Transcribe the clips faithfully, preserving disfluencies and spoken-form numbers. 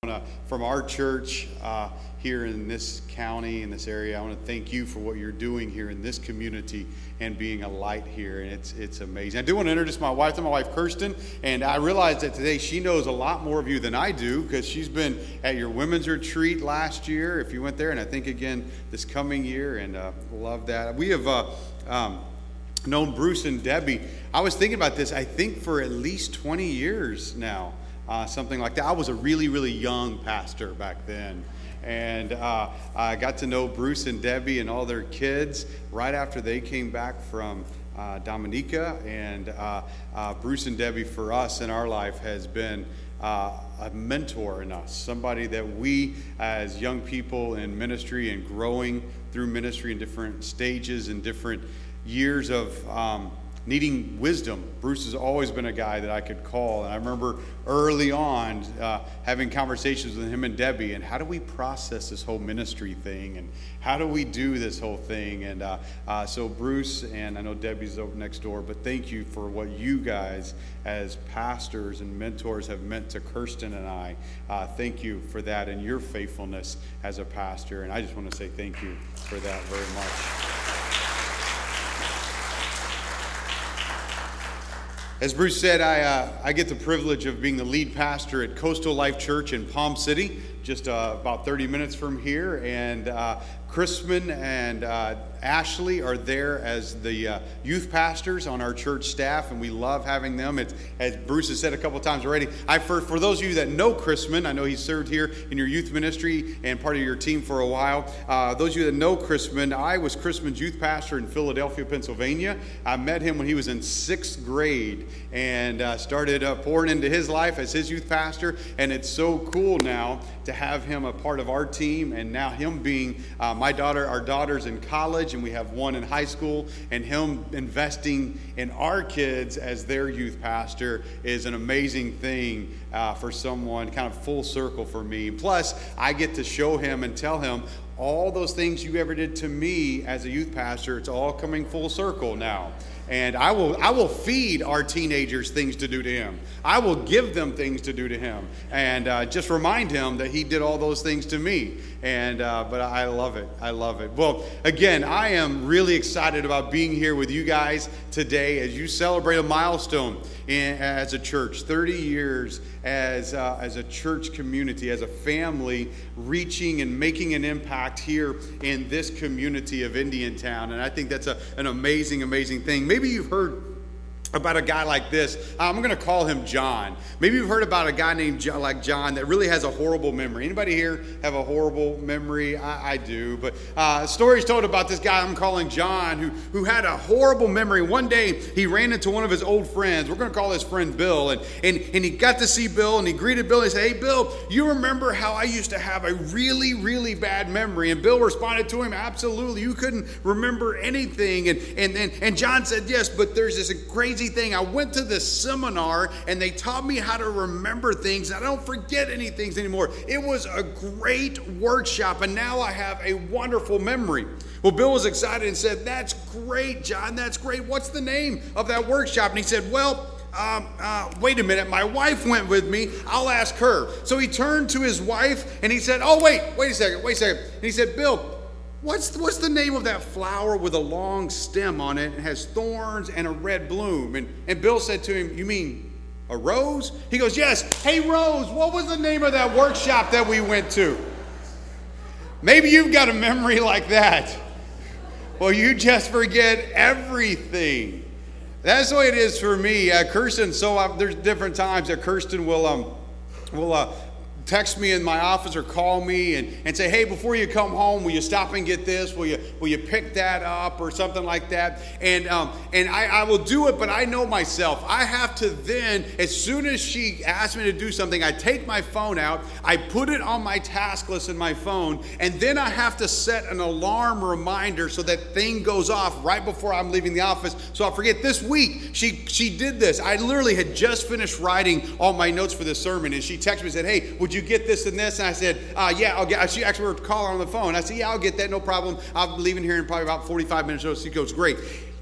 Uh, from our church uh, here in this county, in this area, I want to thank you for what you're doing here in this community and being a light here, and it's it's amazing. I do want to introduce my wife to my wife, Kirsten, and I realized that today she knows a lot more of you than I do because she's been at your women's retreat last year, if you went there, and I think again this coming year, and uh, love that. We have uh, um, known Bruce and Debbie. I was thinking about this, I think for at least twenty years now. Uh, something like that. I was a really, really young pastor back then. And uh, I got to know Bruce and Debbie and all their kids right after they came back from uh, Dominica. And uh, uh, Bruce and Debbie, for us in our life, has been uh, a mentor in us. Somebody that we, as young people in ministry and growing through ministry in different stages and different years of um, needing wisdom. Bruce has always been a guy that I could call. And I remember early on uh, having conversations with him and Debbie, and how do we process this whole ministry thing? And how do we do this whole thing? And uh, uh, so Bruce, and I know Debbie's over next door, but thank you for what you guys as pastors and mentors have meant to Kirsten and I. Uh, thank you for that and your faithfulness as a pastor. And I just want to say thank you for that very much. As Bruce said, I uh, I get the privilege of being the lead pastor at Coastal Life Church in Palm City, just uh, about thirty minutes from here. And uh, Chrisman and uh, Ashley are there as the uh, youth pastors on our church staff, and we love having them. It's, as Bruce has said a couple of times already, I for, for those of you that know Chrisman, I know he served here in your youth ministry and part of your team for a while. Uh, those of you that know Chrisman, I was Chrisman's youth pastor in Philadelphia, Pennsylvania. I met him when he was in sixth grade and uh, started uh, pouring into his life as his youth pastor, and it's so cool now to have him a part of our team, and now him being uh, my daughter, our daughter's in college, and we have one in high school, and him investing in our kids as their youth pastor is an amazing thing uh, for someone, kind of full circle for me. Plus, I get to show him and tell him all those things you ever did to me as a youth pastor, it's all coming full circle now. And I will I will feed our teenagers things to do to him. I will give them things to do to him. And uh, just remind him that he did all those things to me. And uh, but I love it. I love it. Well, again, I am really excited about being here with you guys today as you celebrate a milestone in, as a church. thirty years as, uh, as a church community, as a family, reaching and making an impact here in this community of Indiantown. And I think that's a, an amazing, amazing thing. Maybe you've heard about a guy like this. I'm going to call him John. Maybe you've heard about a guy named John, like John that really has a horrible memory. Anybody here have a horrible memory? I, I do. But uh, stories told about this guy I'm calling John who, who had a horrible memory. One day he ran into one of his old friends. We're going to call his friend Bill. And, and, and he got to see Bill and he greeted Bill and he said, "Hey, Bill, you remember how I used to have a really, really bad memory?" And Bill responded to him, "Absolutely. You couldn't remember anything." And, and, and, and John said, "Yes, but there's this crazy thing. I went to this seminar and they taught me how to remember things. I don't forget any things anymore. It was a great workshop and now I have a wonderful memory." Well, Bill was excited and said, "That's great, John. That's great. What's the name of that workshop?" And he said, "Well, Um, uh, wait a minute, my wife went with me. I'll ask her." So he turned to his wife and he said, "Oh, wait, wait a second, wait a second." And he said, "Bill, What's the, what's the name of that flower with a long stem on it? It has thorns and a red bloom." And, and Bill said to him, "You mean a rose?" He goes, "Yes. Hey, Rose, what was the name of that workshop that we went to?" Maybe you've got a memory like that. Well, you just forget everything. That's the way it is for me. Uh, Kirsten, so uh, there's different times that Kirsten will um will uh, text me in my office or call me and, and say, "Hey, before you come home, will you stop and get this? Will you will you pick that up?" or something like that. And um, and I, I will do it, but I know myself. I have to then, as soon as she asks me to do something, I take my phone out, I put it on my task list in my phone, and then I have to set an alarm reminder so that thing goes off right before I'm leaving the office. So I'll forget. This week, she she did this. I literally had just finished writing all my notes for this sermon, and she texted me and said, "Hey, would you get this and this?" And I said, uh, yeah, I'll get, she actually were calling on the phone. I said, "Yeah, I'll get that, no problem. I'll be leaving here in probably about forty-five minutes or so." She goes, "Great."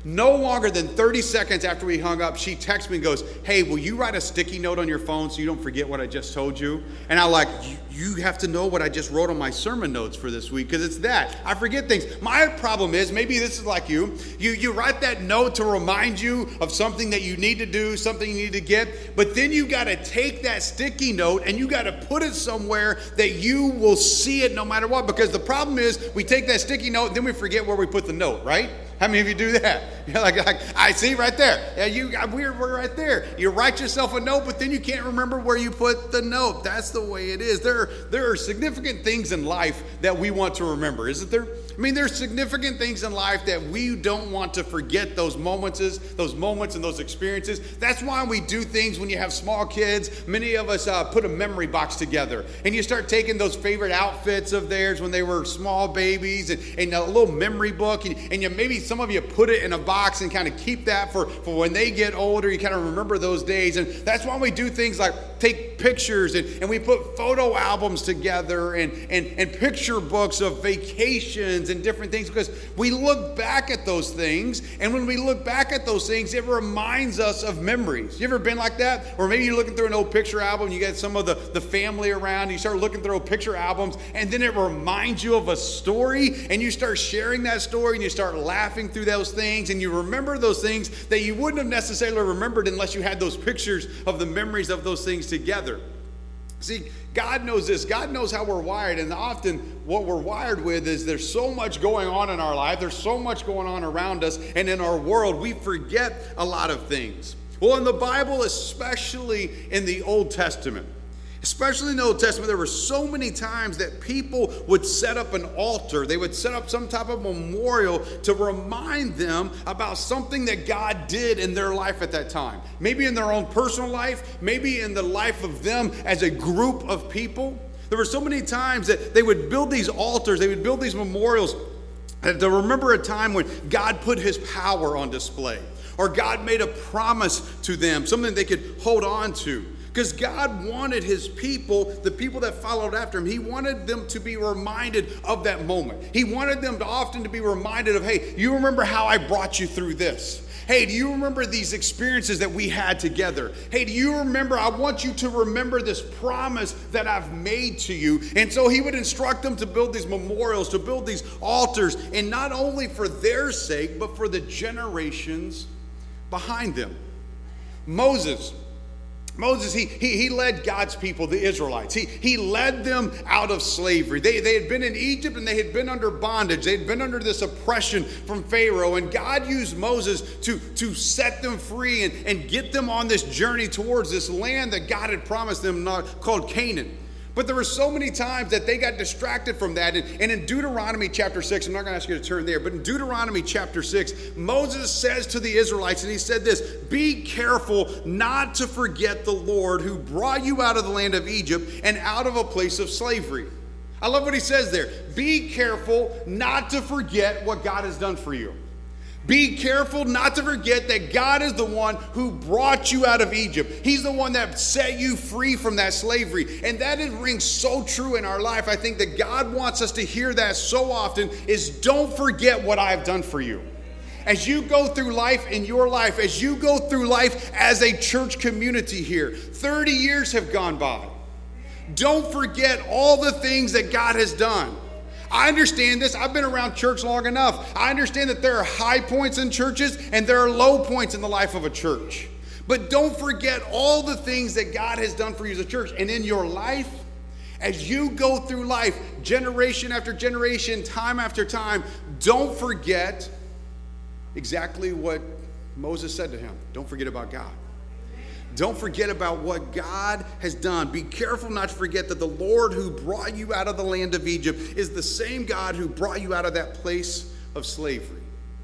No longer than thirty seconds after we hung up, she texts me and goes, hey, will you write a sticky note on your phone so you don't forget what I just told you? And I'm like, you have to know what I just wrote on my sermon notes for this week, because it's that. I forget things. My problem is, maybe this is like you, you, you write that note to remind you of something that you need to do, something you need to get, but then you got to take that sticky note and you got to put it somewhere that you will see it no matter what, because the problem is we take that sticky note and then we forget where we put the note, right? How many of you do that? You're like, like I see right there. Yeah, you, we're, we're right there. You write yourself a note, but then you can't remember where you put the note. That's the way it is. There, there are significant things in life that we want to remember, isn't there? I mean, there's significant things in life that we don't want to forget, those moments, those moments and those experiences. That's why we do things when you have small kids. Many of us uh, put a memory box together, and you start taking those favorite outfits of theirs when they were small babies, and, and a little memory book, and, and you maybe some of you put it in a box and kind of keep that for, for when they get older. You kind of remember those days, and that's why we do things like take pictures, and, and we put photo albums together, and, and, and picture books of vacations and different things, because we look back at those things, and when we look back at those things, it reminds us of memories. You ever been like that? Or maybe you're looking through an old picture album, you get some of the, the family around, you start looking through picture albums, and then it reminds you of a story, and you start sharing that story, and you start laughing through those things, and you remember those things that you wouldn't have necessarily remembered unless you had those pictures of the memories of those things together. See, God knows this. God knows how we're wired, and often what we're wired with is there's so much going on in our life, there's so much going on around us, and in our world, we forget a lot of things. Well, in the Bible, especially in the Old Testament, especially in the Old Testament, there were so many times that people would set up an altar. They would set up some type of memorial to remind them about something that God did in their life at that time. Maybe in their own personal life, maybe in the life of them as a group of people. There were so many times that they would build these altars, they would build these memorials to remember a time when God put his power on display, or God made a promise to them, something they could hold on to. Because God wanted his people, the people that followed after him, he wanted them to be reminded of that moment. He wanted them to often to be reminded of, hey, you remember how I brought you through this? Hey, do you remember these experiences that we had together? Hey, do you remember, I want you to remember this promise that I've made to you. And so he would instruct them to build these memorials, to build these altars, and not only for their sake, but for the generations behind them. Moses. Moses, he, he, he led God's people, the Israelites. He, he led them out of slavery. They, they had been in Egypt, and they had been under bondage. They had been under this oppression from Pharaoh. And God used Moses to, to set them free and, and get them on this journey towards this land that God had promised them, called Canaan. But there were so many times that they got distracted from that. And, and in Deuteronomy chapter six, I'm not going to ask you to turn there, but in Deuteronomy chapter six, Moses says to the Israelites, and he said this, be careful not to forget the Lord who brought you out of the land of Egypt and out of a place of slavery. I love what he says there. Be careful not to forget what God has done for you. Be careful not to forget that God is the one who brought you out of Egypt. He's the one that set you free from that slavery. And that is, rings so true in our life. I think that God wants us to hear that so often, is don't forget what I've done for you. As you go through life in your life, as you go through life as a church community here, thirty years have gone by. Don't forget all the things that God has done. I understand this. I've been around church long enough. I understand that there are high points in churches and there are low points in the life of a church. But don't forget all the things that God has done for you as a church. And in your life, as you go through life, generation after generation, time after time, don't forget exactly what Moses said to him. Don't forget about God. Don't forget about what God has done. Be careful not to forget that the Lord who brought you out of the land of Egypt is the same God who brought you out of that place of slavery.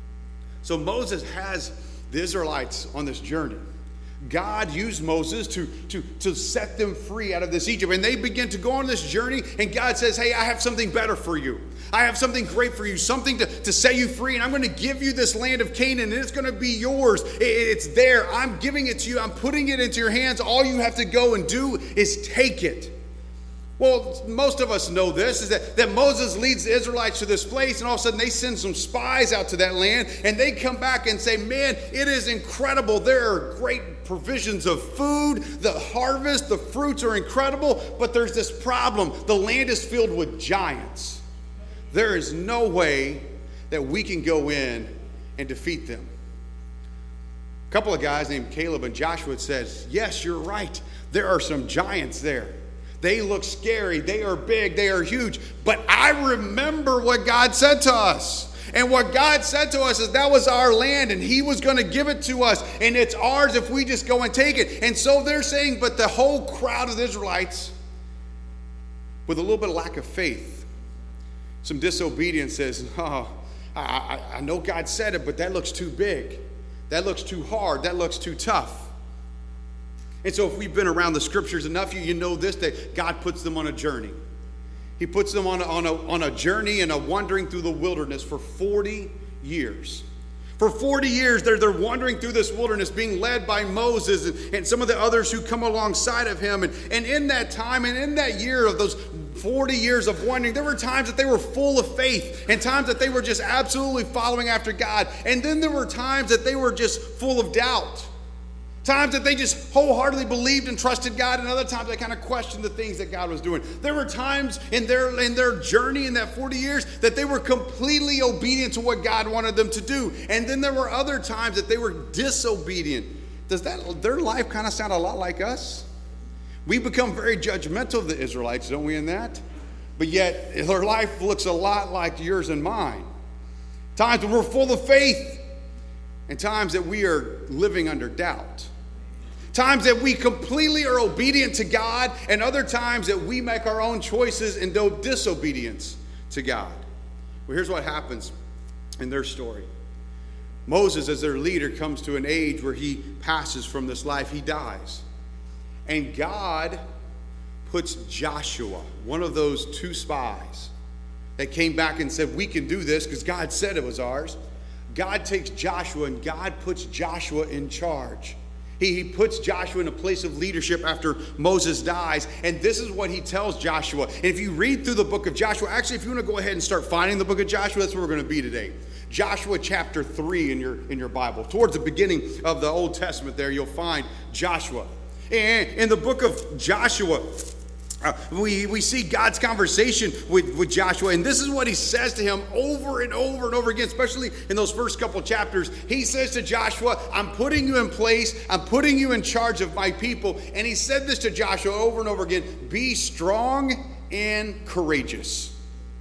So Moses has the Israelites on this journey. God used Moses to, to, to set them free out of this Egypt. And they begin to go on this journey, and God says, hey, I have something better for you. I have something great for you, something to, to set you free, and I'm going to give you this land of Canaan, and it's going to be yours. It, it's there. I'm giving it to you. I'm putting it into your hands. All you have to go and do is take it. Well, most of us know this, is that, that Moses leads the Israelites to this place, and all of a sudden they send some spies out to that land, and they come back and say, man, it is incredible. There are great provisions of food, the harvest, the fruits are incredible, but there's this problem. The land is filled with giants. There is no way that we can go in and defeat them. A couple of guys named Caleb and Joshua says, yes, you're right. There are some giants there. They look scary. They are big. They are huge. But I remember what God said to us. And what God said to us is that was our land, and he was going to give it to us. And it's ours if we just go and take it. And so they're saying, but the whole crowd of the Israelites, with a little bit of lack of faith, some disobedience, says, oh, I, I, I know God said it, but that looks too big. That looks too hard. That looks too tough. And so if we've been around the scriptures enough, you, you know this, that God puts them on a journey. He puts them on a, on, a, on a journey and a wandering through the wilderness for forty years. For forty years, they're, they're wandering through this wilderness, being led by Moses and, and some of the others who come alongside of him. And, and in that time, and in that year of those forty years of wandering, there were times that they were full of faith, and times that they were just absolutely following after God. And then there were times that they were just full of doubt. Times that they just wholeheartedly believed and trusted God, and other times they kind of questioned the things that God was doing. There were times in their in their journey in that forty years that they were completely obedient to what God wanted them to do. And then there were other times that they were disobedient. Does that their life kind of sound a lot like us? We become very judgmental of the Israelites, don't we, in that? But yet their life looks a lot like yours and mine. Times when we're full of faith, and times that we are living under doubt. Times that we completely are obedient to God, and other times that we make our own choices and do disobedience to God. Well, here's what happens in their story. Moses, as their leader, comes to an age where he passes from this life. He dies. And God puts Joshua, one of those two spies that came back and said, we can do this because God said it was ours. God takes Joshua, and God puts Joshua in charge. He, he puts Joshua in a place of leadership after Moses dies. And this is what he tells Joshua. And if you read through the book of Joshua, actually, if you want to go ahead and start finding the book of Joshua, that's where we're going to be today. Joshua chapter three in your, in your Bible. Towards the beginning of the Old Testament there, you'll find Joshua. And in the book of Joshua, Uh, we, we see God's conversation with, with Joshua, and this is what he says to him over and over and over again, especially in those first couple chapters. He says to Joshua, I'm putting you in place, I'm putting you in charge of my people. And he said this to Joshua over and over again, be strong and courageous.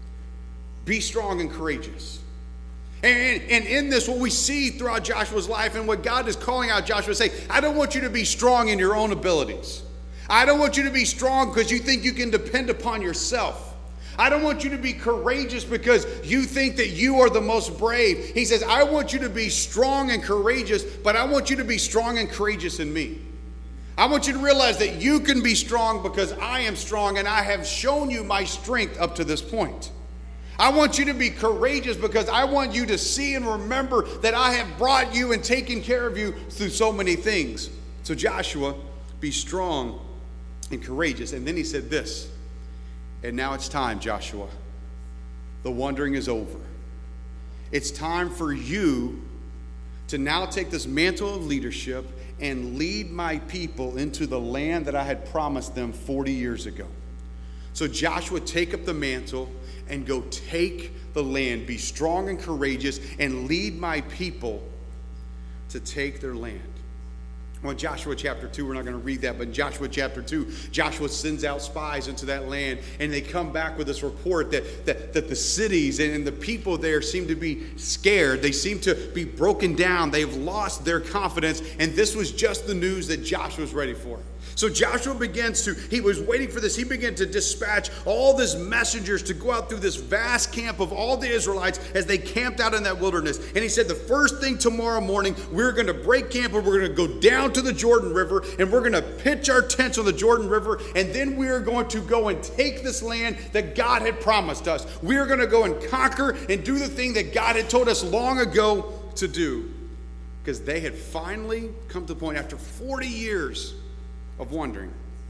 Be strong and courageous. And, and in this, what we see throughout Joshua's life, and what God is calling out Joshua, say, I don't want you to be strong in your own abilities. I don't want you to be strong because you think you can depend upon yourself. I don't want you to be courageous because you think that you are the most brave. He says, I want you to be strong and courageous, but I want you to be strong and courageous in me. I want you to realize that you can be strong because I am strong, and I have shown you my strength up to this point. I want you to be courageous because I want you to see and remember that I have brought you and taken care of you through so many things. So Joshua, be strong and courageous. And then he said this, and now it's time, Joshua. The wandering is over. It's time for you to now take this mantle of leadership and lead my people into the land that I had promised them forty years ago. So Joshua, take up the mantle and go take the land. Be strong and courageous and lead my people to take their land. Well, in Joshua chapter two, we're not going to read that, but in Joshua chapter two, Joshua sends out spies into that land, and they come back with this report that, that, that the cities and the people there seem to be scared. They seem to be broken down. They've lost their confidence, and this was just the news that Joshua was ready for. So Joshua begins to, he was waiting for this. He began to dispatch all these messengers to go out through this vast camp of all the Israelites as they camped out in that wilderness. And he said, the first thing tomorrow morning, we're going to break camp and we're going to go down to the Jordan River, and we're going to pitch our tents on the Jordan River, and then we are going to go and take this land that God had promised us. We are going to go and conquer and do the thing that God had told us long ago to do, because they had finally come to the point after forty years of wandering.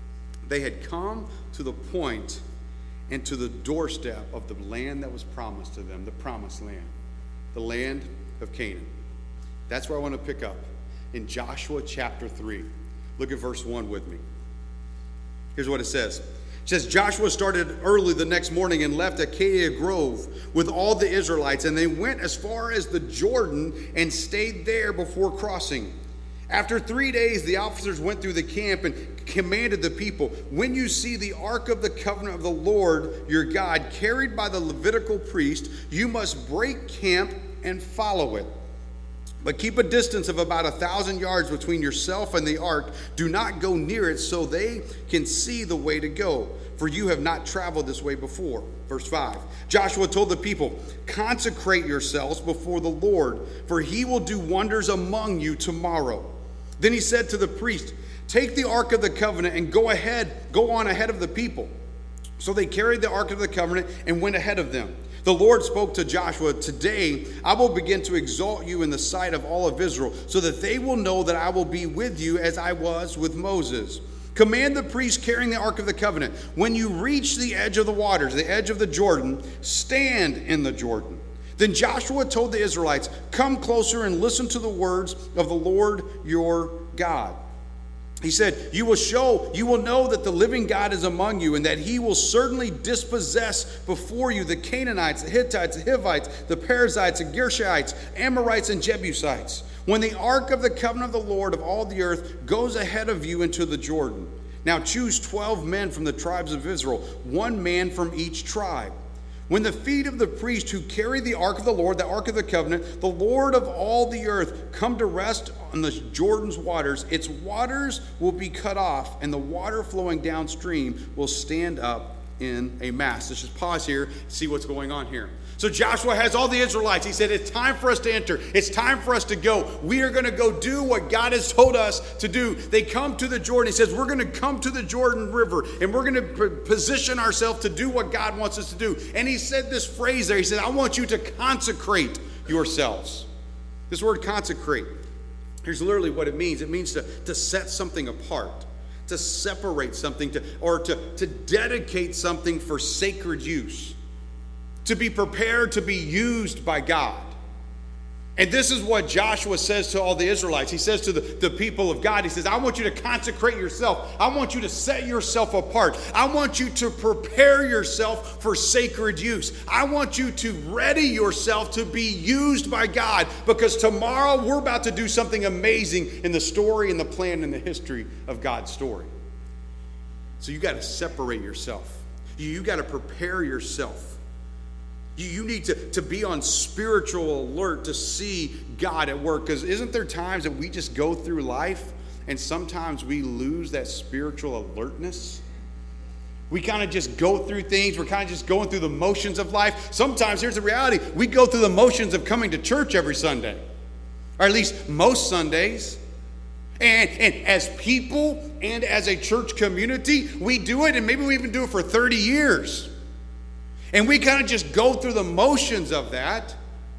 They had come to the point and to the doorstep of the land that was promised to them, the promised land, the land of Canaan. That's where I want to pick up, in Joshua chapter three. Look at verse one with me. Here's what it says. It says, Joshua started early the next morning and left Acacia Grove with all the Israelites, and they went as far as the Jordan and stayed there before crossing. After three days, the officers went through the camp and commanded the people, when you see the ark of the covenant of the Lord your God carried by the Levitical priest, you must break camp and follow it. But keep a distance of about a thousand yards between yourself and the ark. Do not go near it so they can see the way to go, for you have not traveled this way before. Verse five, Joshua told the people, consecrate yourselves before the Lord, for he will do wonders among you tomorrow. Then he said to the priest, take the ark of the covenant and go ahead, go on ahead of the people. So they carried the ark of the covenant and went ahead of them. The Lord spoke to Joshua, today I will begin to exalt you in the sight of all of Israel, so that they will know that I will be with you as I was with Moses. Command the priest carrying the ark of the covenant, when you reach the edge of the waters, the edge of the Jordan, stand in the Jordan. Then Joshua told the Israelites, come closer and listen to the words of the Lord your God. He said, you will show, you will know that the living God is among you, and that he will certainly dispossess before you the Canaanites, the Hittites, the Hivites, the Perizzites, the Gershites, Amorites, and Jebusites, when the ark of the covenant of the Lord of all the earth goes ahead of you into the Jordan. Now choose twelve men from the tribes of Israel, one man from each tribe. When the feet of the priest who carry the ark of the Lord, the ark of the covenant, the Lord of all the earth, come to rest on the Jordan's waters, its waters will be cut off, and the water flowing downstream will stand up in a mass. Let's just pause here, see what's going on here. So Joshua has all the Israelites. He said, it's time for us to enter. It's time for us to go. We are going to go do what God has told us to do. They come to the Jordan. He says, we're going to come to the Jordan River, and we're going to position ourselves to do what God wants us to do. And he said this phrase there. He said, I want you to consecrate yourselves. This word consecrate, here's literally what it means. It means to, to set something apart, to separate something, to, or to, to dedicate something for sacred use. To be prepared to be used by God. And this is what Joshua says to all the Israelites. He says to the, the people of God, he says, I want you to consecrate yourself. I want you to set yourself apart. I want you to prepare yourself for sacred use. I want you to ready yourself to be used by God, because tomorrow we're about to do something amazing in the story and the plan and the history of God's story. So you got to separate yourself. You, you got to prepare yourself. You, you need to, to be on spiritual alert to see God at work. Because isn't there times that we just go through life and sometimes we lose that spiritual alertness? We kind of just go through things. We're kind of just going through the motions of life. Sometimes, here's the reality. We go through the motions of coming to church every Sunday. Or at least most Sundays. And, and as people and as a church community, we do it, and maybe we even do it for thirty years. And we kind of just go through the motions of that.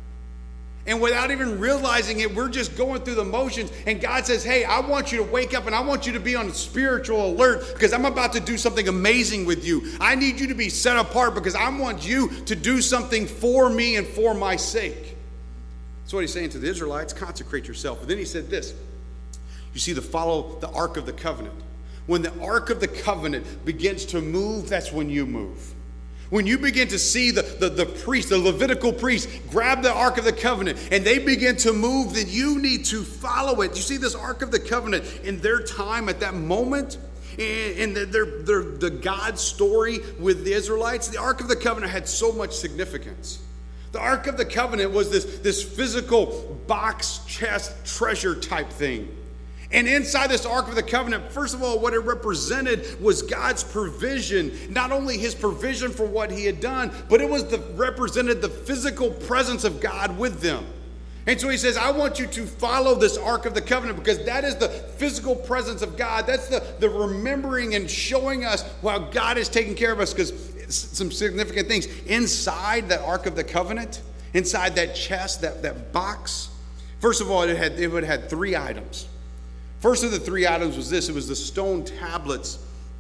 And without even realizing it, we're just going through the motions. And God says, hey, I want you to wake up and I want you to be on spiritual alert, because I'm about to do something amazing with you. I need you to be set apart because I want you to do something for me and for my sake. That's what he's saying to the Israelites. Consecrate yourself. And then he said this. You see, the follow the Ark of the Covenant. When the Ark of the Covenant begins to move, that's when you move. When you begin to see the, the, the priest, the Levitical priest, grab the Ark of the Covenant and they begin to move, then you need to follow it. You see this Ark of the Covenant in their time at that moment, in the, their, their, the God story with the Israelites, the Ark of the Covenant had so much significance. The Ark of the Covenant was this, this physical box chest treasure type thing. And inside this Ark of the Covenant, first of all, what it represented was God's provision. Not only his provision for what he had done, but it was the represented the physical presence of God with them. And so he says, I want you to follow this Ark of the Covenant, because that is the physical presence of God. That's the, the remembering and showing us how God is taking care of us, because some significant things. Inside that Ark of the Covenant, inside that chest, that, that box, first of all, it had, it would have had three items. First of the three items was this. It was the stone tablets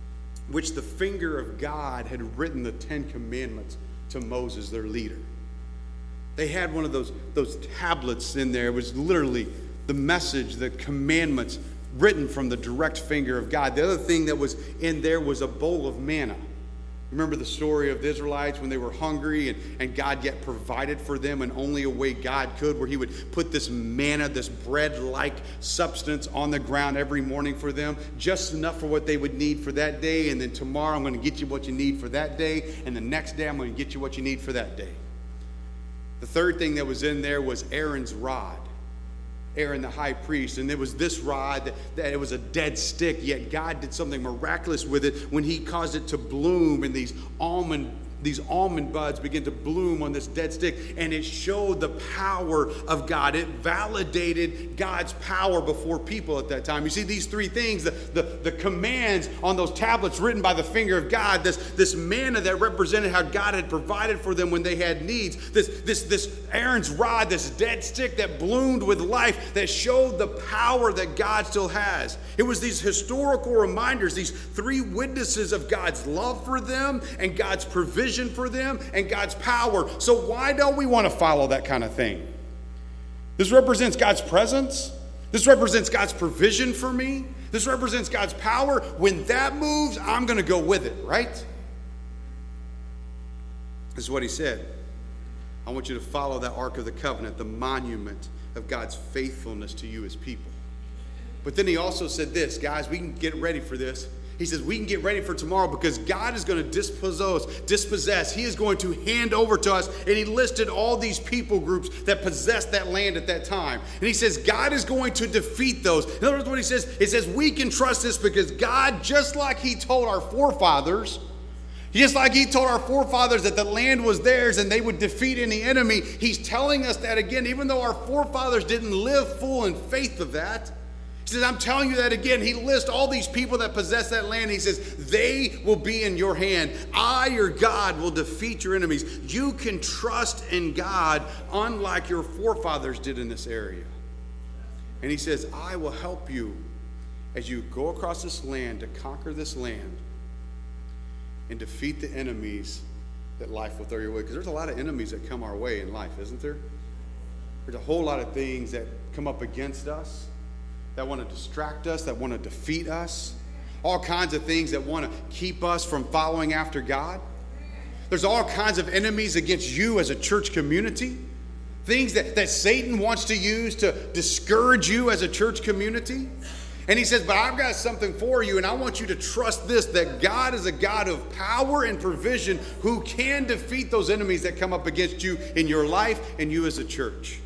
which the finger of God had written the Ten Commandments to Moses, their leader. They had one of those, those tablets in there. It was literally the message, the commandments written from the direct finger of God. The other thing that was in there was a bowl of manna. Remember the story of the Israelites when they were hungry and, and God yet provided for them in only a way God could, where he would put this manna, this bread-like substance on the ground every morning for them, just enough for what they would need for that day. And then tomorrow I'm going to get you what you need for that day. And the next day I'm going to get you what you need for that day. The third thing that was in there was Aaron's rod. Aaron the high priest, and it was this rod that, that it was a dead stick, yet God did something miraculous with it when he caused it to bloom, and these almond these almond buds began to bloom on this dead stick, and it showed the power of God. It validated God's power before people at that time. You see, these three things, the, the, the commands on those tablets written by the finger of God, this, this manna that represented how God had provided for them when they had needs, this, this, this Aaron's rod, this dead stick that bloomed with life, that showed the power that God still has. It was these historical reminders, these three witnesses of God's love for them and God's provision for them and God's power. So why don't we want to follow that kind of thing? This represents God's presence. This represents God's provision for me. This represents God's power. When that moves, I'm going to go with it, right? This is what he said. I want you to follow that Ark of the Covenant, the monument of God's faithfulness to you as people. But then he also said this, guys, we can get ready for this. He says we can get ready for tomorrow because God is going to dispossess, dispossess. He is going to hand over to us. And he listed all these people groups that possessed that land at that time. And he says God is going to defeat those. In other words, what he says, it says we can trust this because God, just like he told our forefathers, just like he told our forefathers that the land was theirs and they would defeat any enemy, he's telling us that again, even though our forefathers didn't live full in faith of that. He says, I'm telling you that again. He lists all these people that possess that land. He says, they will be in your hand. I, your God, will defeat your enemies. You can trust in God unlike your forefathers did in this area. And he says, I will help you as you go across this land to conquer this land and defeat the enemies that life will throw your way. Because there's a lot of enemies that come our way in life, isn't there? There's a whole lot of things that come up against us, that want to distract us, that want to defeat us. All kinds of things that want to keep us from following after God. There's all kinds of enemies against you as a church community. Things that, that Satan wants to use to discourage you as a church community. And he says, but I've got something for you, and I want you to trust this, that God is a God of power and provision who can defeat those enemies that come up against you in your life and you as a church.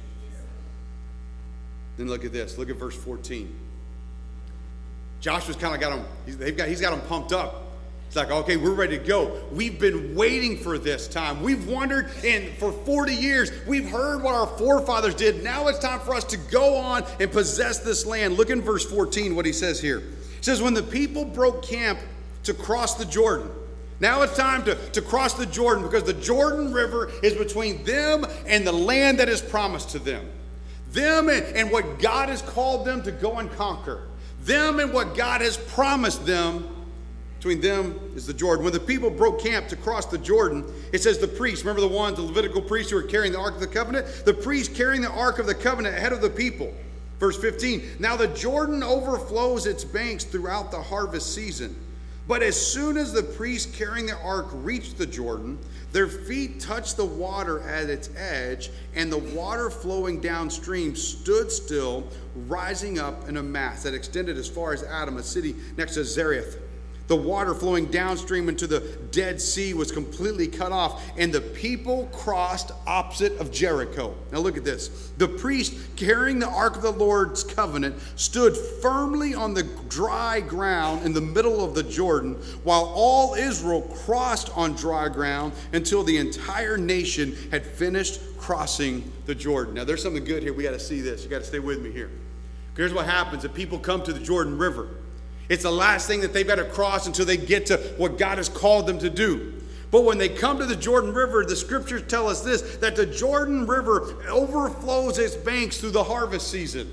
Then look at this. Look at verse fourteen. Joshua's kind of got them, he's, they've got, he's got them pumped up. It's like, okay, we're ready to go. We've been waiting for this time. We've wondered, and for forty years, we've heard what our forefathers did. Now it's time for us to go on and possess this land. Look in verse fourteen, what he says here. It says, when the people broke camp to cross the Jordan. Now it's time to, to cross the Jordan, because the Jordan River is between them and the land that is promised to them. Them and, and what God has called them to go and conquer. Them and what God has promised them. Between them is the Jordan. When the people broke camp to cross the Jordan, it says the priests, remember the ones, the Levitical priests who were carrying the Ark of the Covenant? The priests carrying the Ark of the Covenant ahead of the people. Verse fifteen, now the Jordan overflows its banks throughout the harvest season. But as soon as the priests carrying the ark reached the Jordan, their feet touched the water at its edge, and the water flowing downstream stood still, rising up in a mass that extended as far as Adam, a city next to Zarephath. The water flowing downstream into the Dead Sea was completely cut off, and the people crossed opposite of Jericho. Now look at this. The priest carrying the Ark of the Lord's covenant stood firmly on the dry ground in the middle of the Jordan, while all Israel crossed on dry ground until the entire nation had finished crossing the Jordan. Now there's something good here. We got to see this. You got to stay with me here. Here's what happens if people come to the Jordan River. It's the last thing that they've got to cross until they get to what God has called them to do. But when they come to the Jordan River, the scriptures tell us this, that the Jordan River overflows its banks through the harvest season.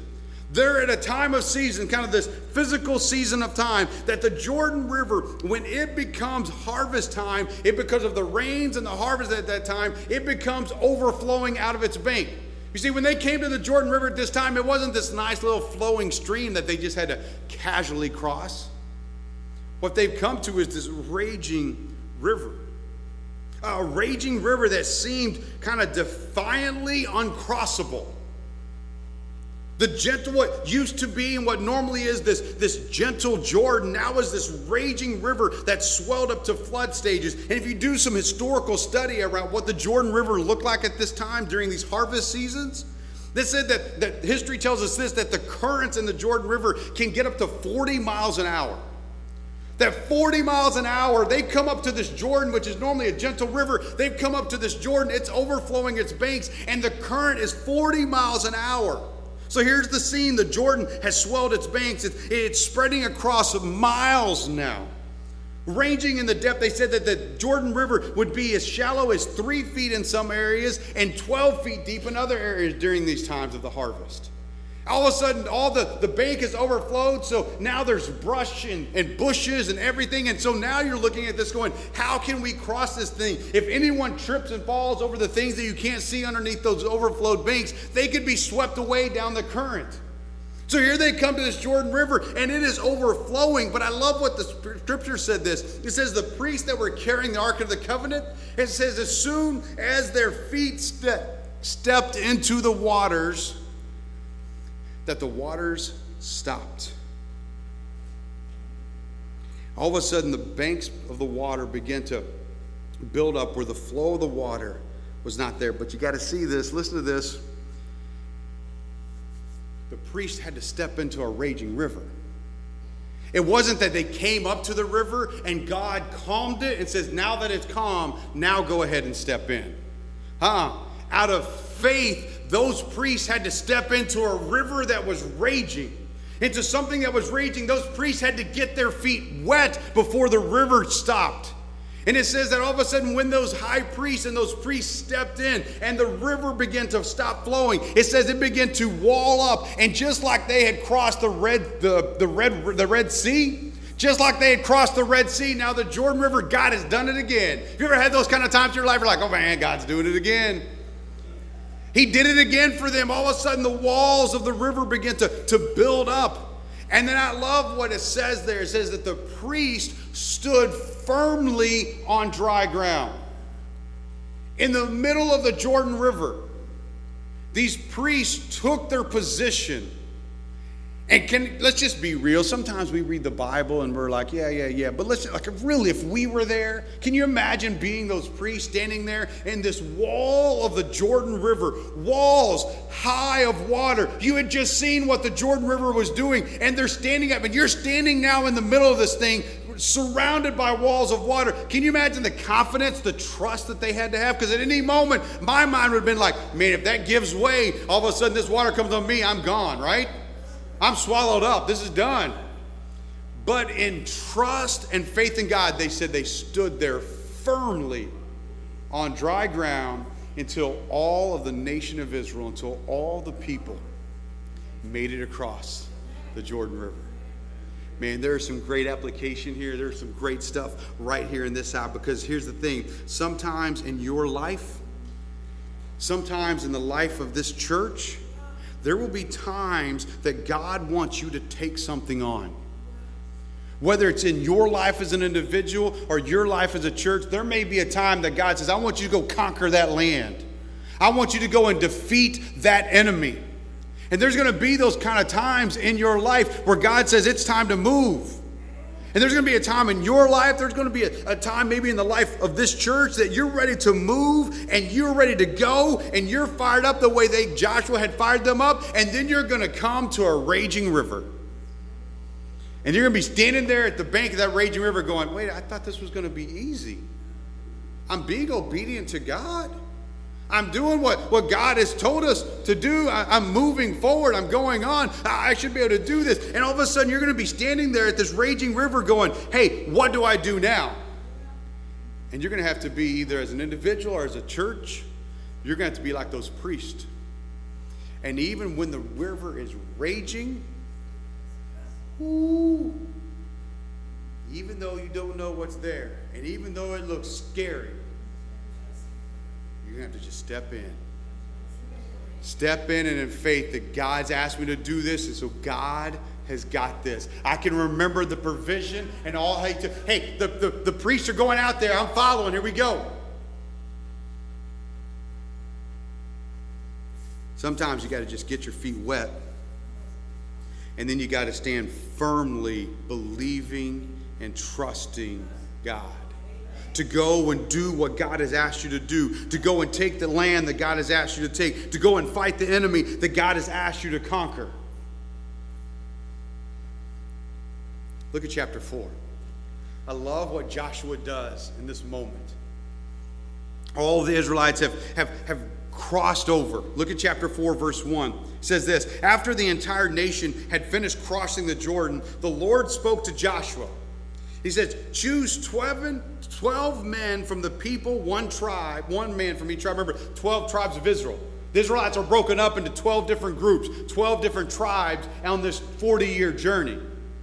They're at a time of season, kind of this physical season of time, that the Jordan River, when it becomes harvest time, it because of the rains and the harvest at that time, it becomes overflowing out of its bank. You see, when they came to the Jordan River at this time, it wasn't this nice little flowing stream that they just had to casually cross. What they've come to is this raging river. A raging river that seemed kind of defiantly uncrossable. The gentle, what used to be and what normally is this, this gentle Jordan, now is this raging river that swelled up to flood stages. And if you do some historical study around what the Jordan River looked like at this time during these harvest seasons, they said that, that history tells us this, that the currents in the Jordan River can get up to forty miles an hour. That forty miles an hour, they come up to this Jordan, which is normally a gentle river. They've come up to this Jordan, it's overflowing its banks, and the current is forty miles an hour. So here's the scene. The Jordan has swelled its banks. It's, it's spreading across miles now. Ranging in the depth, they said that the Jordan River would be as shallow as three feet in some areas and twelve feet deep in other areas during these times of the harvest. All of a sudden, all the, the bank is overflowed, so now there's brush and, and bushes and everything. And so now you're looking at this going, how can we cross this thing? If anyone trips and falls over the things that you can't see underneath those overflowed banks, they could be swept away down the current. So here they come to this Jordan River, and it is overflowing. But I love what the scripture said this. It says the priests that were carrying the Ark of the Covenant, it says as soon as their feet ste- stepped into the waters, that the waters stopped. All of a sudden, the banks of the water began to build up where the flow of the water was not there. But you got to see this. Listen to this. The priest had to step into a raging river. It wasn't that they came up to the river and God calmed it and says, now that it's calm, now go ahead and step in. Huh? Out of faith, those priests had to step into a river that was raging. Into something that was raging. Those priests had to get their feet wet before the river stopped. And it says that all of a sudden when those high priests and those priests stepped in and the river began to stop flowing, it says it began to wall up. And just like they had crossed the Red, the, the Red, the Red Sea, just like they had crossed the Red Sea, now the Jordan River, God has done it again. Have you ever had those kind of times in your life where you're like, oh man, God's doing it again? He did it again for them. All of a sudden, the walls of the river began to, to build up. And then I love what it says there. It says that the priest stood firmly on dry ground. In the middle of the Jordan River, these priests took their position. And can let's just be real. Sometimes we read the Bible and we're like, yeah, yeah, yeah. But let's like really, if we were there, can you imagine being those priests standing there in this wall of the Jordan River, walls high of water? You had just seen what the Jordan River was doing, and they're standing up, and you're standing now in the middle of this thing, surrounded by walls of water. Can you imagine the confidence, the trust that they had to have? Because at any moment, my mind would have been like, man, if that gives way, all of a sudden this water comes on me, I'm gone, right? I'm swallowed up. This is done. But in trust and faith in God, they said they stood there firmly on dry ground until all of the nation of Israel, until all the people made it across the Jordan River. Man, there's some great application here. There's some great stuff right here in this side, because here's the thing. Sometimes in your life, sometimes in the life of this church, there will be times that God wants you to take something on. Whether it's in your life as an individual or your life as a church, there may be a time that God says, I want you to go conquer that land. I want you to go and defeat that enemy. And there's going to be those kind of times in your life where God says it's time to move. And there's going to be a time in your life, there's going to be a, a time maybe in the life of this church that you're ready to move and you're ready to go and you're fired up the way they Joshua had fired them up, and then you're going to come to a raging river. And you're going to be standing there at the bank of that raging river going, wait, I thought this was going to be easy. I'm being obedient to God. I'm doing what, what God has told us to do. I, I'm moving forward. I'm going on. I, I should be able to do this. And all of a sudden, you're going to be standing there at this raging river going, hey, what do I do now? And you're going to have to be either as an individual or as a church, you're going to have to be like those priests. And even when the river is raging, ooh, even though you don't know what's there, and even though it looks scary, you're going to have to just step in. Step in and in faith that God's asked me to do this, and so God has got this. I can remember the provision and all. Hey, to, hey the, the, the priests are going out there. I'm following. Here we go. Sometimes you got to just get your feet wet. And then you got to stand firmly believing and trusting God. To go and do what God has asked you to do. To go and take the land that God has asked you to take. To go and fight the enemy that God has asked you to conquer. Look at chapter four. I love what Joshua does in this moment. All the Israelites have, have, have crossed over. Look at chapter four, verse one. It says this: after the entire nation had finished crossing the Jordan, the Lord spoke to Joshua. He says, choose twelve, twelve men from the people, one tribe, one man from each tribe. Remember, twelve tribes of Israel. The Israelites are broken up into twelve different groups, twelve different tribes on this forty-year journey.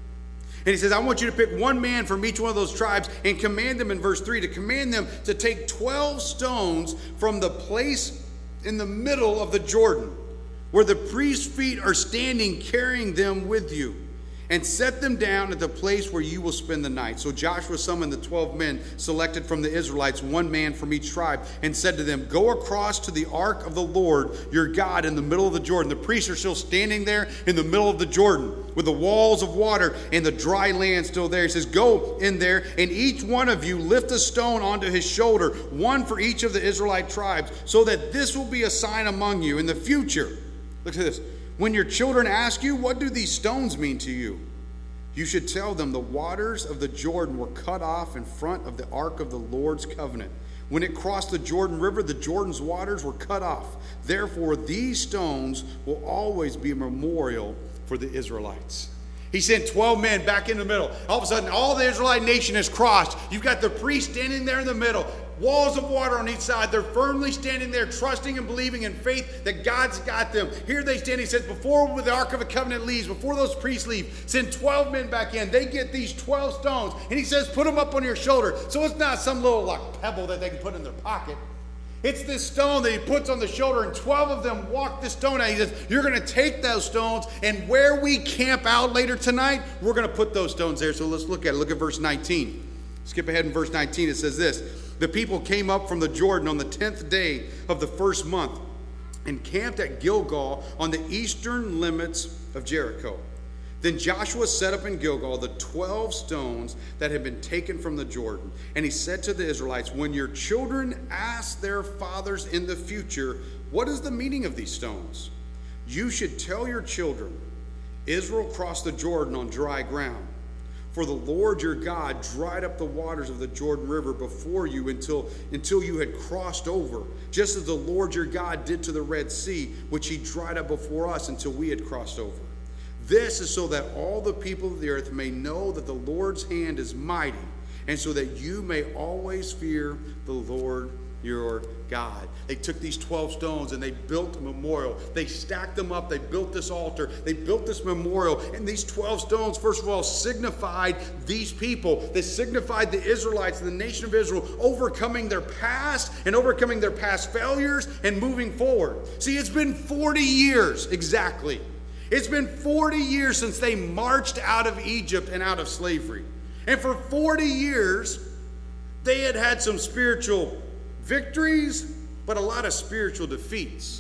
And he says, I want you to pick one man from each one of those tribes and command them in verse three, to command them to take twelve stones from the place in the middle of the Jordan, where the priest's feet are standing, carrying them with you, and set them down at the place where you will spend the night. So Joshua summoned the twelve men selected from the Israelites, one man from each tribe, and said to them, go across to the ark of the Lord your God in the middle of the Jordan. The priests are still standing there in the middle of the Jordan with the walls of water and the dry land still there. He says, go in there, and each one of you lift a stone onto his shoulder, one for each of the Israelite tribes, so that this will be a sign among you in the future. Look at this. When your children ask you, what do these stones mean to you? You should tell them the waters of the Jordan were cut off in front of the ark of the Lord's covenant. When it crossed the Jordan River, the Jordan's waters were cut off. Therefore, these stones will always be a memorial for the Israelites. He sent twelve men back in the middle. All of a sudden, all the Israelite nation has crossed. You've got the priest standing there in the middle. Walls of water on each side. They're firmly standing there, trusting and believing in faith that God's got them. Here they stand. He says, before the Ark of the Covenant leaves, before those priests leave, send twelve men back in. They get these twelve stones. And he says, put them up on your shoulder. So it's not some little like pebble that they can put in their pocket. It's this stone that he puts on the shoulder, and twelve of them walk this stone out. He says, you're going to take those stones, and where we camp out later tonight, we're going to put those stones there. So let's look at it. Look at verse nineteen. Skip ahead in verse nineteen. It says this: the people came up from the Jordan on the tenth day of the first month and camped at Gilgal on the eastern limits of Jericho. Then Joshua set up in Gilgal the twelve stones that had been taken from the Jordan. And he said to the Israelites, when your children ask their fathers in the future, what is the meaning of these stones? You should tell your children, Israel crossed the Jordan on dry ground. For the Lord your God dried up the waters of the Jordan River before you until, until you had crossed over, just as the Lord your God did to the Red Sea, which he dried up before us until we had crossed over. This is so that all the people of the earth may know that the Lord's hand is mighty, and so that you may always fear the Lord your God. They took these twelve stones and they built a memorial. They stacked them up. They built this altar. They built this memorial. And these twelve stones, first of all, signified these people. They signified the Israelites, the nation of Israel, overcoming their past and overcoming their past failures and moving forward. See, it's been forty years exactly. It's been forty years since they marched out of Egypt and out of slavery. And for forty years, they had had some spiritual victories, but a lot of spiritual defeats.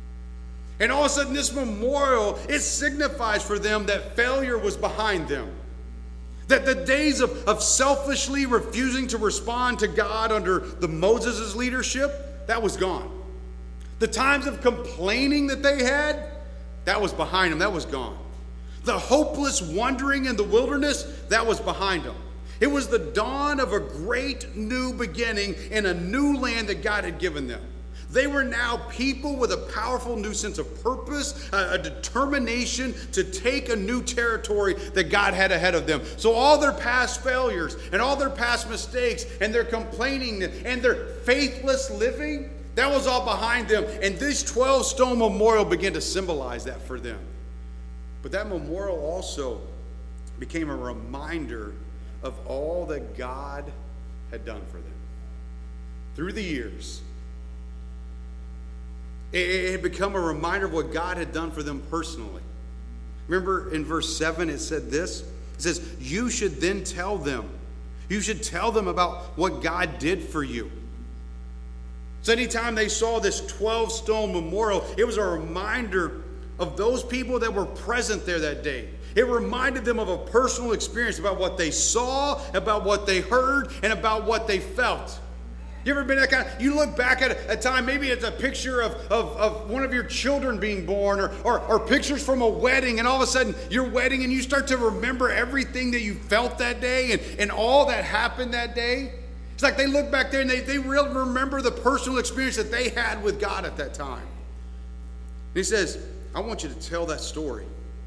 And all of a sudden, this memorial, it signifies for them that failure was behind them. That the days of, of selfishly refusing to respond to God under the Moses' leadership, that was gone. The times of complaining that they had, that was behind them. That was gone. The hopeless wandering in the wilderness, that was behind them. It was the dawn of a great new beginning in a new land that God had given them. They were now people with a powerful new sense of purpose, a, a determination to take a new territory that God had ahead of them. So all their past failures and all their past mistakes and their complaining and their faithless living, That was all behind them. And this twelve stone memorial began to symbolize that for them. But that memorial also became a reminder of all that God had done for them through the years. It had become a reminder of what God had done for them personally. Remember in verse seven it said this? It says, you should then tell them. You should tell them about what God did for you. So anytime they saw this twelve stone memorial, it was a reminder of those people that were present there that day. It reminded them of a personal experience about what they saw, about what they heard, and about what they felt. You ever been that kind of, you look back at a time, maybe it's a picture of, of, of one of your children being born, or, or, or pictures from a wedding, and all of a sudden your wedding, and you start to remember everything that you felt that day and, and all that happened that day. It's like they look back there and they, they really remember the personal experience that they had with God at that time. And he says, I want you to tell that story.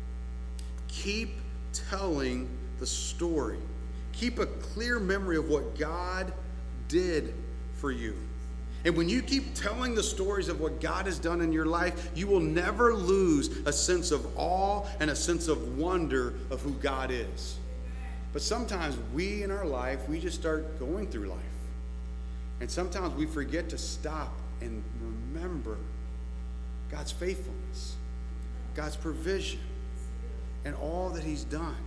Keep telling the story. Keep a clear memory of what God did for you. And when you keep telling the stories of what God has done in your life, you will never lose a sense of awe and a sense of wonder of who God is. But sometimes we in our life, we just start going through life. And sometimes we forget to stop and remember God's faithfulness, God's provision, and all that he's done.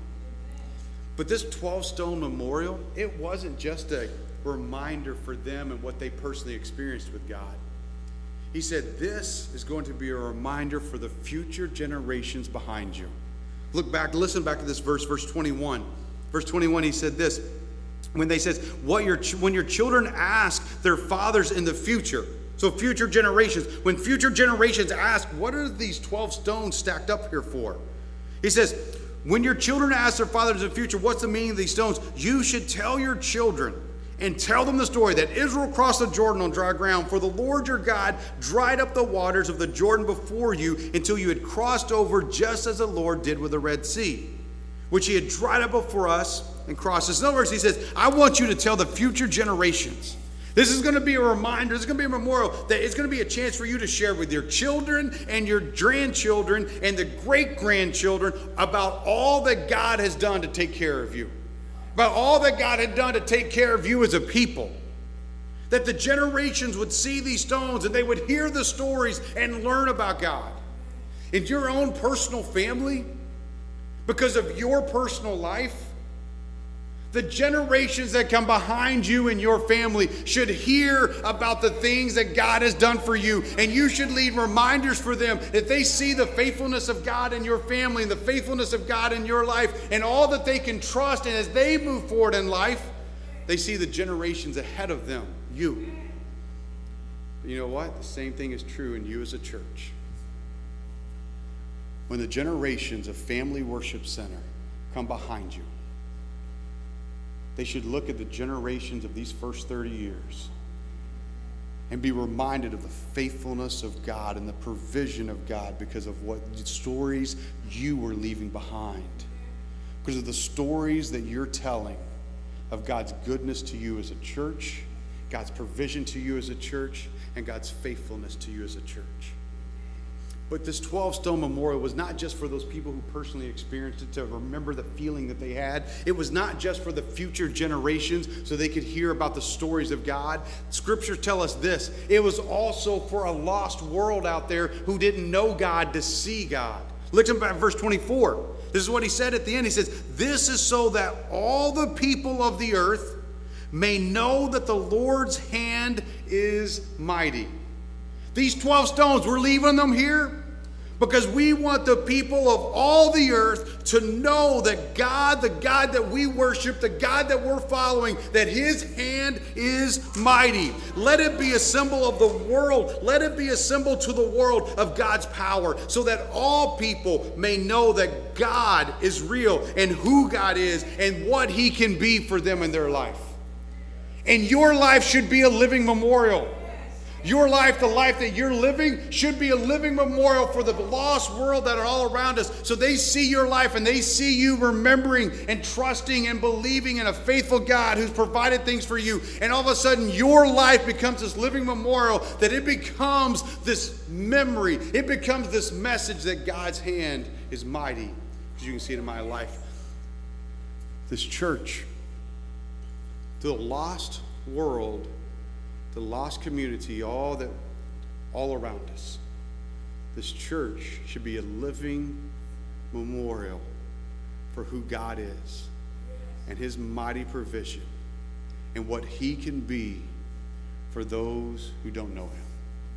But this twelve stone memorial, it wasn't just a reminder for them and what they personally experienced with God. He said, this is going to be a reminder for the future generations behind you. Look back, listen back to this verse, verse twenty-one. Verse twenty-one, he said this, when they says, what your when your children ask their fathers in the future, so future generations, when future generations ask, what are these twelve stones stacked up here for? He says, when your children ask their fathers in the future, what's the meaning of these stones? You should tell your children and tell them the story that Israel crossed the Jordan on dry ground, for the Lord your God dried up the waters of the Jordan before you until you had crossed over, just as the Lord did with the Red Sea, which he had dried up before us and crossed us. In other words, he says, I want you to tell the future generations. This is going to be a reminder, this is going to be a memorial, that it's going to be a chance for you to share with your children and your grandchildren and the great-grandchildren about all that God has done to take care of you. About all that God had done to take care of you as a people. That the generations would see these stones and they would hear the stories and learn about God. In your own personal family, because of your personal life, the generations that come behind you and your family should hear about the things that God has done for you. And you should leave reminders for them that they see the faithfulness of God in your family and the faithfulness of God in your life and all that they can trust. And as they move forward in life, they see the generations ahead of them, you. But you know what? The same thing is true in you as a church. When the generations of Family Worship Center come behind you, they should look at the generations of these first thirty years and be reminded of the faithfulness of God and the provision of God because of what stories you were leaving behind. Because of the stories that you're telling of God's goodness to you as a church, God's provision to you as a church, and God's faithfulness to you as a church. But this twelve stone memorial was not just for those people who personally experienced it to remember the feeling that they had. It was not just for the future generations so they could hear about the stories of God. Scriptures tell us this. It was also for a lost world out there who didn't know God to see God. Look at verse twenty-four. This is what he said at the end. He says, this is so that all the people of the earth may know that the Lord's hand is mighty. These twelve stones, we're leaving them here because we want the people of all the earth to know that God, the God that we worship, the God that we're following, that his hand is mighty. Let it be a symbol of the world. Let it be a symbol to the world of God's power so that all people may know that God is real and who God is and what he can be for them in their life. And your life should be a living memorial. Your life, the life that you're living, should be a living memorial for the lost world that are all around us. So they see your life and they see you remembering and trusting and believing in a faithful God who's provided things for you. And all of a sudden, your life becomes this living memorial, that it becomes this memory. It becomes this message that God's hand is mighty. As you can see it in my life. This church, to the lost world, the lost community, all that, all around us. This church should be a living memorial for who God is and his mighty provision and what he can be for those who don't know him.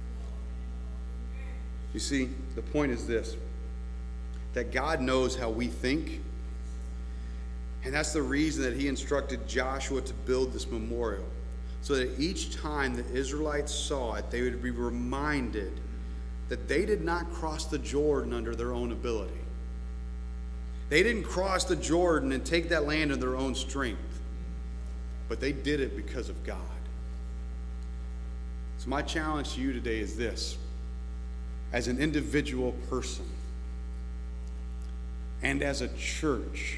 You see, the point is this, that God knows how we think, and that's the reason that he instructed Joshua to build this memorial. So that each time the Israelites saw it, they would be reminded that they did not cross the Jordan under their own ability. They didn't cross the Jordan and take that land in their own strength, but they did it because of God. So my challenge to you today is this. As an individual person and as a church,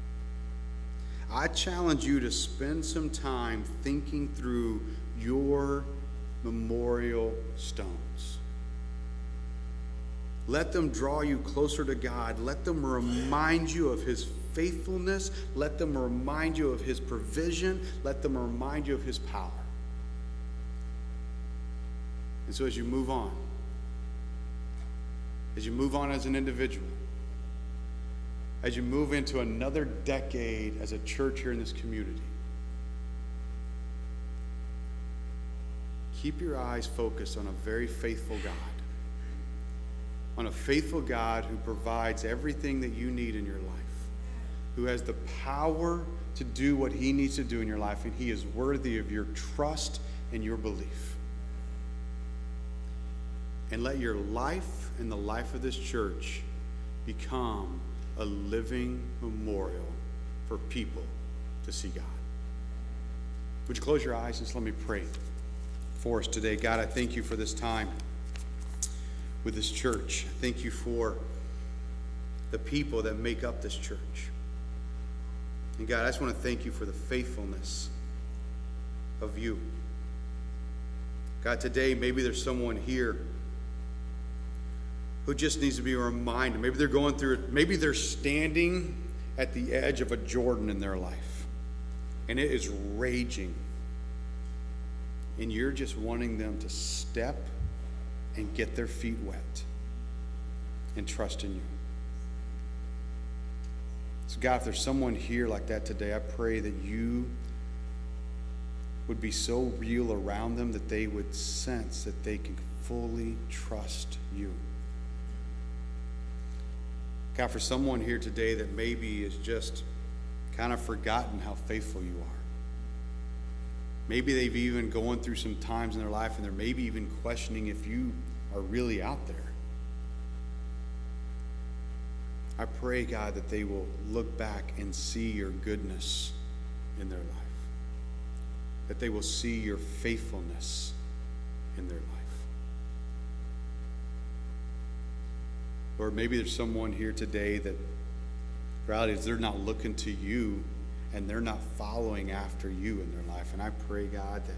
I challenge you to spend some time thinking through your memorial stones. Let them draw you closer to God. Let them remind you of his faithfulness. Let them remind you of his provision. Let them remind you of his power. And so as you move on, as you move on as an individual, as you move into another decade as a church here in this community, keep your eyes focused on a very faithful God, on a faithful God who provides everything that you need in your life, who has the power to do what he needs to do in your life, and he is worthy of your trust and your belief. And let your life and the life of this church become a living memorial for people to see God. Would you close your eyes and just let me pray for us today. God, I thank you for this time with this church. Thank you for the people that make up this church. And God, I just want to thank you for the faithfulness of you. God, today maybe there's someone here who just needs to be reminded. Maybe they're going through it. Maybe they're standing at the edge of a Jordan in their life, and it is raging. And you're just wanting them to step and get their feet wet and trust in you. So God, if there's someone here like that today, I pray that you would be so real around them that they would sense that they can fully trust you. God, for someone here today that maybe is just kind of forgotten how faithful you are. Maybe they've even gone through some times in their life and they're maybe even questioning if you are really out there. I pray, God, that they will look back and see your goodness in their life. That they will see your faithfulness in their life. Or maybe there's someone here today that the reality is they're not looking to you and they're not following after you in their life. And I pray, God, that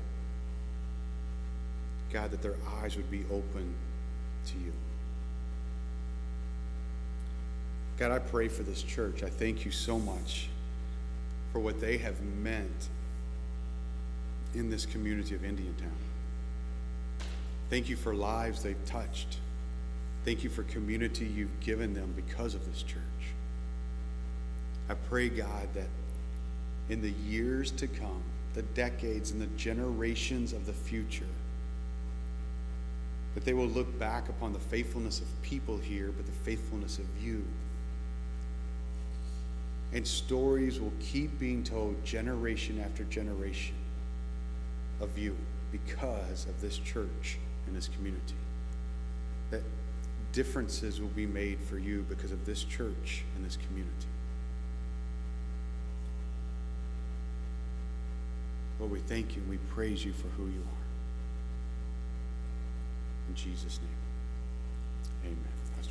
God, that their eyes would be open to you. God, I pray for this church. I thank you so much for what they have meant in this community of Indiantown. Thank you for lives they've touched. Thank you for community you've given them because of this church. I pray, God, that in the years to come, the decades and the generations of the future, that they will look back upon the faithfulness of people here, but the faithfulness of you. And stories will keep being told generation after generation of you because of this church and this community. That differences will be made for you because of this church and this community. Lord, we thank you and we praise you for who you are. In Jesus' name, amen.